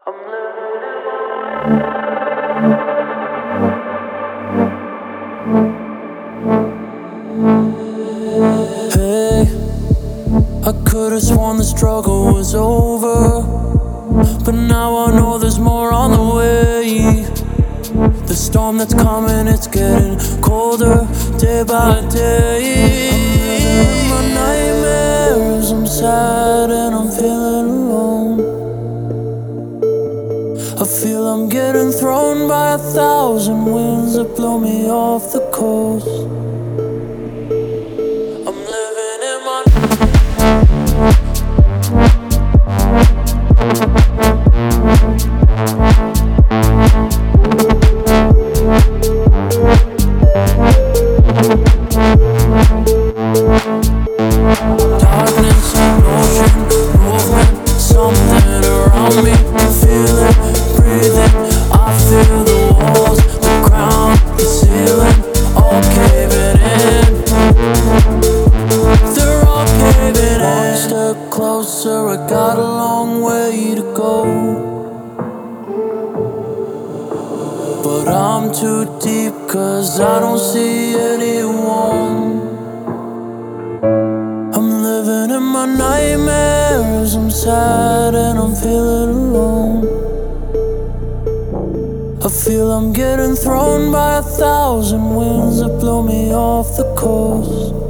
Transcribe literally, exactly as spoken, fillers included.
I'm living in my Hey, I could've sworn the struggle was over, but now I know there's more on the way. The storm that's coming, it's getting colder day by day. I'm living my nightmares, I'm sad and I'm feeling alone. I feel I'm getting thrown by a thousand winds that blow me off the coast. I'm living in my darkness, emotion, movement, something around me. Feeling, breathing, I feel the walls, the ground, the ceiling, all caving in. They're all caving in. One step closer, I got a long way to go, but I'm too deep, cause I don't see anyone. I'm living in my nightmares, I'm sad and I'm feeling alone. I feel I'm getting thrown by a thousand winds that blow me off the coast.